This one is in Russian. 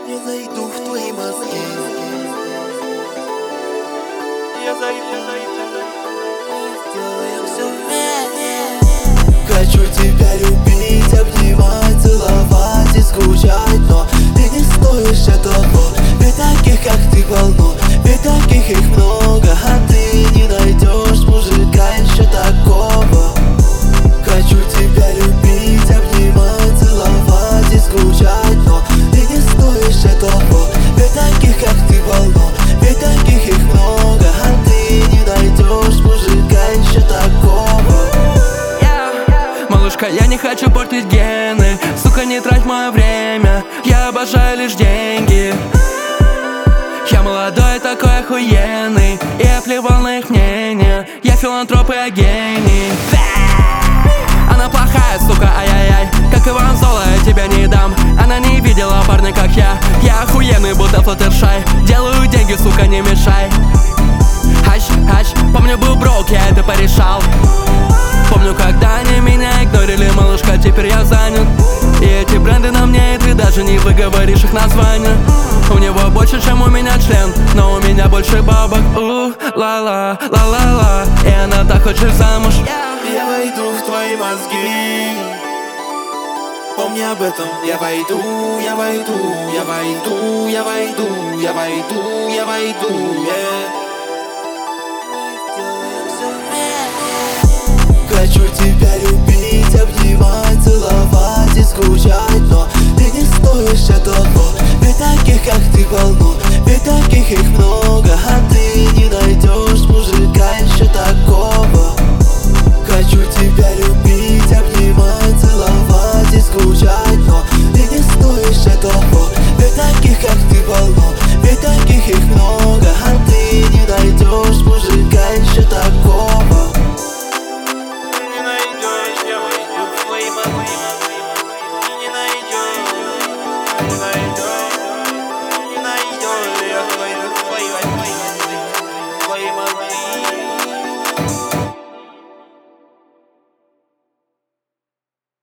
Я зайду в твои мозги. Я зайду. Сделаем все вместе. Хочу тебя любить, обнимать, целовать и скучать, но ты не стоишь этого. Ведь таких, как ты, полно, ведь таких их много, а ты не найдешь мужика еще такого. Хочу тебя любить, обнимать, целовать и скучать, но ты не стоишь этого. Ведь таких, как ты, полно, ведь таких их много, а ты не найдешь мужика еще такого. Малышка, я не хочу портить гены, сука, не трать мое время, я обожаю лишь деньги. Я молодой, такой охуенный, и я плевал на их мнение. Я филантроп и я гений. Она плохая, сука, ай-яй-яй, как Иван Золо, я тебя не дам. Она не видела парня, как я охуенный, будто Флаттершай. Делаю деньги, сука, не мешай. Хач, помню, был брок, я это порешал. Помню, когда они меня игнорили, малышка, теперь я занят. И эти бренды на мне, и ты даже не выговоришь их название. У него больше, чем у меня член, но у меня больше бабок. Ла-ла, ла-ла-ла, и она так хочет замуж. Я войду в твои мозги. Помни об этом. Я войду, я войду, я войду, я войду, я войду, я войду, yeah.